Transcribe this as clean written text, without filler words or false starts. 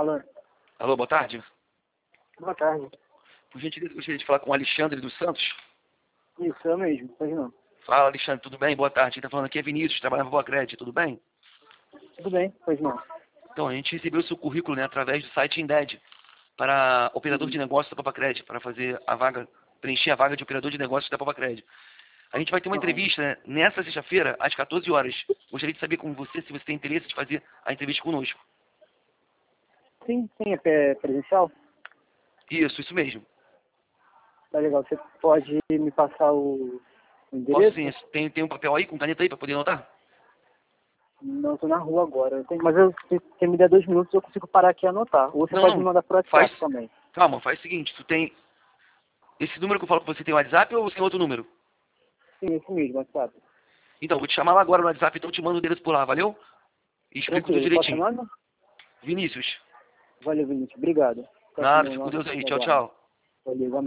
Alô, Alô, boa tarde. boa tarde. Por gentileza, gostaria de falar com o Alexandre dos Santos. Isso, eu mesmo, pois não. Fala, Alexandre, tudo bem? Boa tarde. Quem está falando aqui é Vinícius, trabalha na Boa Crédito, tudo bem? Tudo bem, pois não. Então, a gente recebeu o seu currículo, né, através do site Indeed, para operador de Uhum. negócios da Papacred, para fazer a vaga, preencher a vaga de operador de negócios da Papacred. A gente vai ter uma Aham. entrevista, né, nessa sexta-feira, às 14 horas. Gostaria de saber com você se você tem interesse de fazer a entrevista conosco. Sim, é presencial? Isso mesmo. Tá legal. Você pode me passar o Posso endereço? sim, tem um papel aí com caneta aí para poder anotar? Não, estou na rua agora. Mas se você me der 2 minutos, eu consigo parar aqui e anotar. Ou você pode me Não, mandar por faz. WhatsApp também. Calma, faz o seguinte, tu tem. Esse número que eu falo com você tem WhatsApp ou você tem outro número? Sim, esse mesmo, WhatsApp. Então, vou te chamar lá agora no WhatsApp, então eu te mando o endereço por lá, valeu? E explico tudo Tranquilo. Qual é o seu direitinho. nome? Vinícius. Valeu, Vinícius. Obrigado. Fica Nada, fica com no Deus aí. Tchau, aguardo. tchau. Valeu, igualmente.